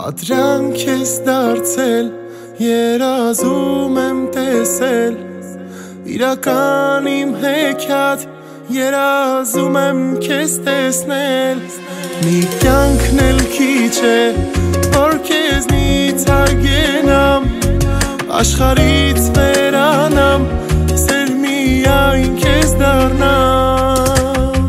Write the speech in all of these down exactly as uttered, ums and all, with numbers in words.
Adrank ես դարձել, երազում եմ տեսել իրական իմ հեքիաթ, երազում եմ քեզ տեսնել մի կյանքն էլ քիչ է, որ քեզնից հարգենամ աշխարհից վերանամ, սեր միայն քեզ դառնամ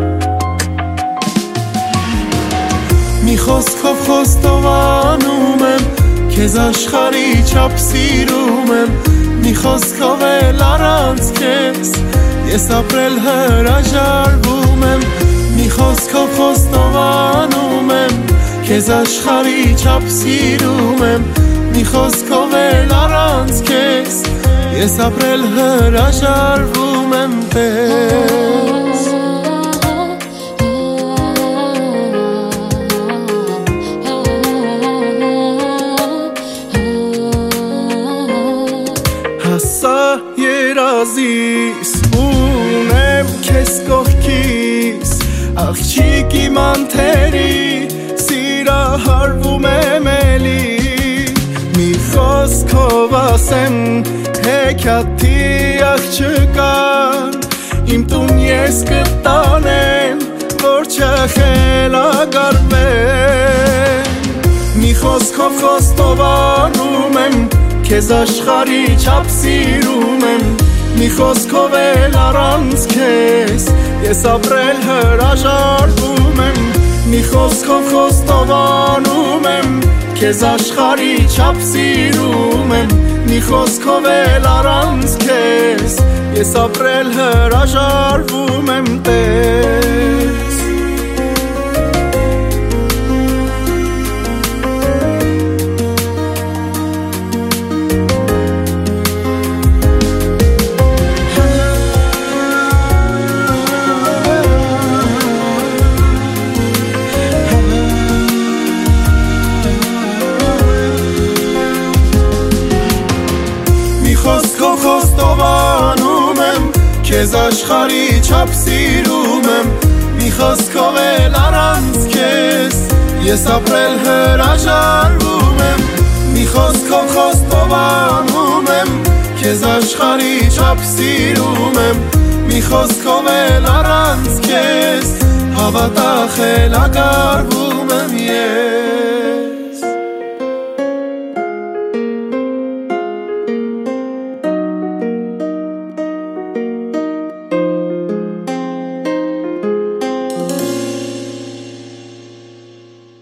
մի խոսքով խոստովանում եմ քեզ աշխարհի չափ սիրում եմ մի խոսքով էլ առանց քեզ ես ապրել հրաժարվում եմ մի խոսքով խոստովանում եմ քեզ աշխարհի չափ սիրում եմ մի խոսքով էլ առանց քեզ ես ապրել հրաժարվում եմ տես Հասա երազիս ունեմ քեզ կողքիս աղջիկ իմ անթերի սիրահարվում եմ էլի մի խոսքով ասեմ հեքիաթի աղջկան իմ տուն ես կտանեմ որ չխելագարվեմ մի խոսքով խոստովանում եմ քեզ աշխարհի չափ սիրում եմ մի խոսքով էլ առանց քեզ ես ապրել հրաժարվում եմ մի խոսքով խոստովանում եմ քեզ աշխարհի չափ սիրում եմ մի խոսքով էլ առանց քեզ ես ապրել հրաժարվում եմ տես խոսքով խոստովանում եմ քեզ աշխարհի չափ սիրում եմ մի խոսքով էլ առանց քեզ ես ապրել հրաժարվում եմ մի խոսքով խոստովանում եմ քեզ աշխարհի չափ սիրում եմ մի խոսքով էլ առանց քեզ հավատա խելագարվում եմ ես